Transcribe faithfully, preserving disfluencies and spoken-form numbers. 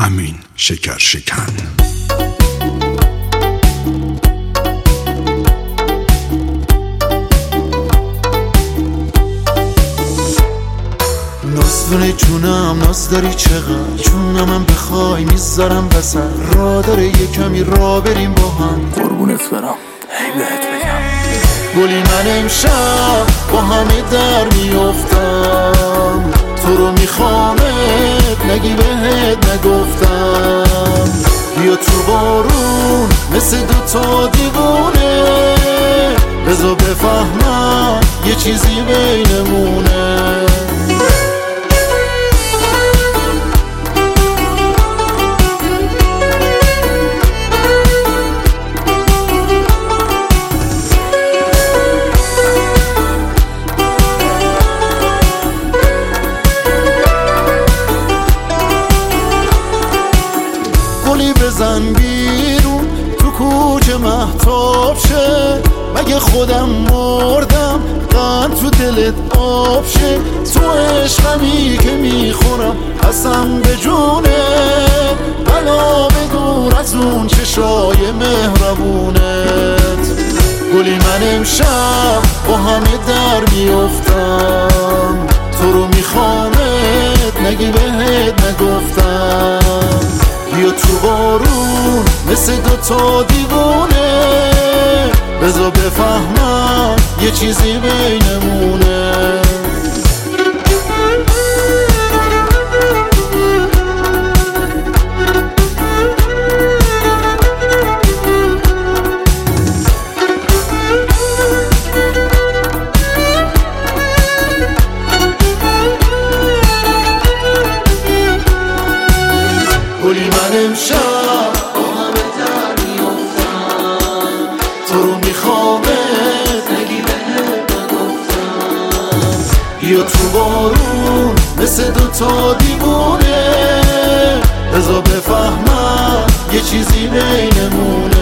امین شکر شکن. ناز داری جونم، ناز داری چقدر، چون من بخوای میذارم وسط، را داره یه کمی را بریم با هم. قربونت برم، هی بهت بگم گلی من امشب با همه در میافتم، تو رو میخوامت نگی بهت نگفتم. بیا تو بارون مثل دوتا دیوونه، بذار بفهمم یه چیزی بینمونه. گلی بزن بیرون تو کوچه مهتاب شه، مگه خودم مردم قند تو دلت آب شه. تو عشقمی که میخورم قسم به جونه، بلا بدور از اون چشای مهربونت. گلی من امشب با همه در میافتم، تو رو میخوامت نگی بهت نگفتم. بیا تو بارون مثل دوتا دیوونه، بذار بفهمم یه چیزی بینمونه. گلی من امشب با همه در میافتم، تو رو میخوامت نگی بهت نگفتم. بیا تو بارون مثل دوتا دیوونه، بذار بفهمم یه چیزی بینمونه.